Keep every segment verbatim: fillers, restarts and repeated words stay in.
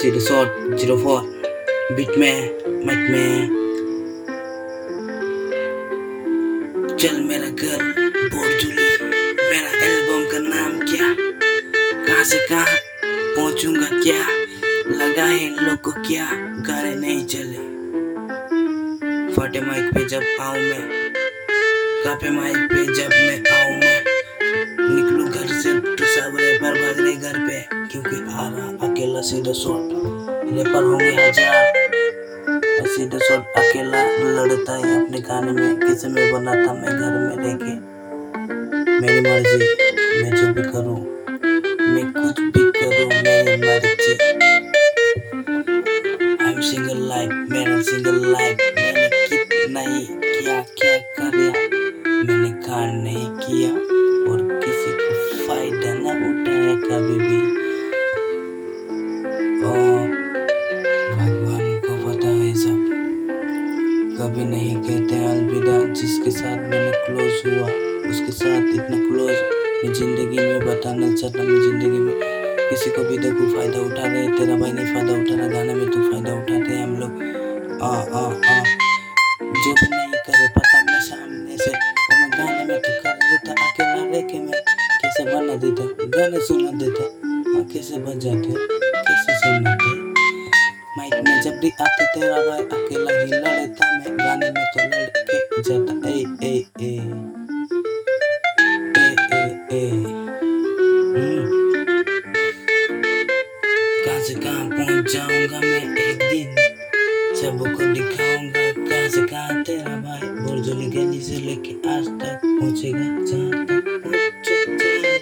सी resort zero four beat में mic में। चल मेरा घर बोरजुली, मेरा एल्बम का नाम क्या, कहाँ से कहाँ पहुँचूंगा क्या, लगा है इन लोग को क्या, गाने नहीं चले। फटे माइक पे जब आऊँ मैं, कापे माइक पे जब मैं आऊँ मैं, निकलूँ घर से तो सब रैपर भाग रहे घर पे, क्योंकि आ रहा अकेला सीधा शॉट। रैपर होंगे हजार, सीधा शॉट अकेला लड़ता है अपने गाने में, किसे मैं बनाता मैं घर में रह के। मेरी मर्जी मैं जो भी करूँ, मैं कुछ भी करूँ मेरी मर्जी। I'm single life, मेरा single life, मैंने कितना ही क्या क्या करा, मैंने कार नहीं किया और किसी को फायदा न उठाया कभी भी। ओ भगवान को पता है सब, कभी नहीं कहते अलविदा। जिसके साथ मैंने क्लोज हुआ उसके साथ इतना क्लोज मैं जिंदगी में बताना चाहता। मैं जिंदगी में किसी को भी देखूं फायदा उठा रहे, तेरा भाई नहीं फायदा उठा रहा, गाने में तो फायदा उठाते हैं हम लोग। आ आ आ जो भी नहीं करे पता मैं सामने से, और मैं गाने में तो कर देता अकेला रह के। मैं कैसे बना देता, गाने सुना देता, और कैसे बजाते कैसे सुनाते। माइक में जब भी आते तेरा भाई अकेला ही लड़ता, मैं गाने में तो लड़के जाता। ए ए ए ए ए ए कहाँ से कहाँ पहुँच जाऊंगा मैं एक दिन, सबको दिखाऊंगा कहाँ से कहाँ तेरा भाई बोरजुली गली से लेके आज तक पहुँचेगा जहाँ तक पहुँचे जाए।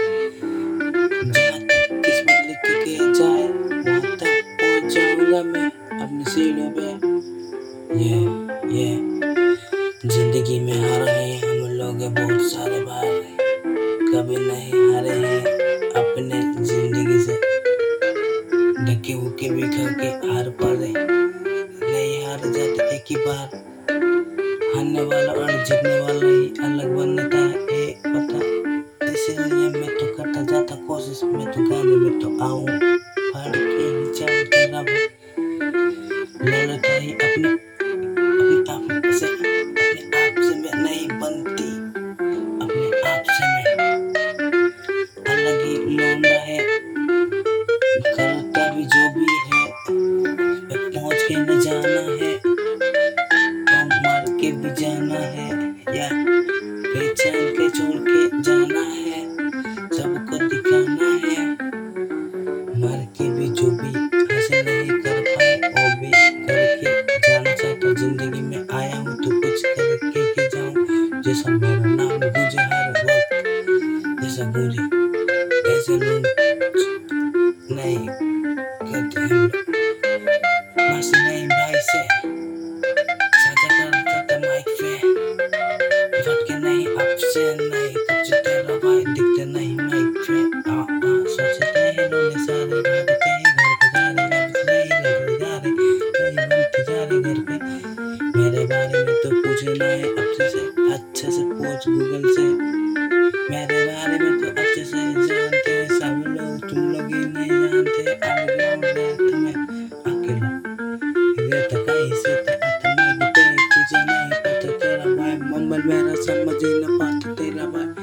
जहाँ तक किस्मत लिख के जाए वहाँ तक पहुँच जाऊंगा मैं अपनी सीढ़ियों पे। ये ये जिंदगी में हारे हैं हम लोग बहुत सारे बार, कभी नहीं हारे हैं अपने जिंदगी से। ढके हुके भी खा के हार पाए, नहीं हार जाते एक ही बार। हारने वाला और जीतने वाला ही अलग बनता है ये पता, इसीलिए मैं तो करता जाता कोशिश, मैं तो गाने में तो आऊँ फाड़ के ही जाऊँ तेरा भाई। लड़ता ही अपने अपने आप से, अपने आप से मैं नहीं बनती, अपने आप से मैं अलग ही लौंडा है, करता भी जो भी है पहुँच के न जाना है, और मार के भी जाना है, या पहचान के छोड़ के जाना है, सबको दिखाना है। मार के भी जो भी हासिल नहीं कर पाए वो भी करके जाना चाहता। जिंदगी में आया हूँ तो कुछ करके ही जाऊँ, जैसा मेरा नाम गूंजे हर वक्त, जैसा गूंजे ऐसे लोग नहीं कहते हम लोग। बस नहीं भाई से साझा करता था माइक पे, फटके नहीं आपसे नहीं कुछ तेरा भाई दिखते नहीं माइक पे। आ आ सोचते हैं लोग सारे भागते हैं घर पे जा रहे, अब नहीं लग जा रहे, नहीं बनते जा रहे घर पे। मेरे बारे में तो पूछना है अच्छे से, अच्छे से पूछ गूगल से। मेरे बारे में तो अच्छे से जानते हैं सब लोग, तुम लोग ही नहीं जानते। अंडरग्राउंड रहता मैं अकेला, रहता कहीं से आता मैं पे, तुझे नहीं पता तेरा भाई। मोबाइल मेरा समझ ही न पाता तेरा भाई।